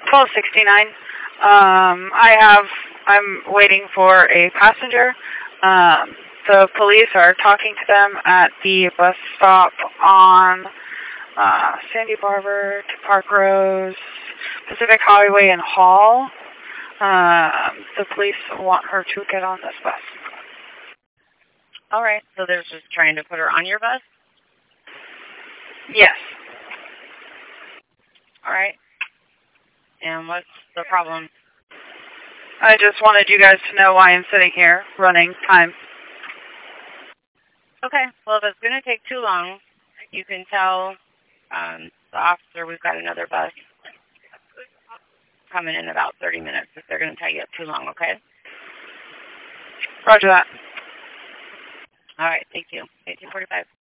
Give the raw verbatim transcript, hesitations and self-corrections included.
twelve sixty-nine. Um, I have, I'm waiting for a passenger. Um, the police are talking to them at the bus stop on uh, Sandy Barber to Park Rose, Pacific Highway and Hall. Um, the police want her to get on this bus. All right, so they're just trying to put her on your bus? Yes. All right. And what's the problem? I just wanted you guys to know why I'm sitting here running time. Okay, well, if it's going to take too long, you can tell um, the officer we've got another bus coming in about thirty minutes if they're going to tie you up too long, okay? Roger that. All right, thank you. eighteen forty-five.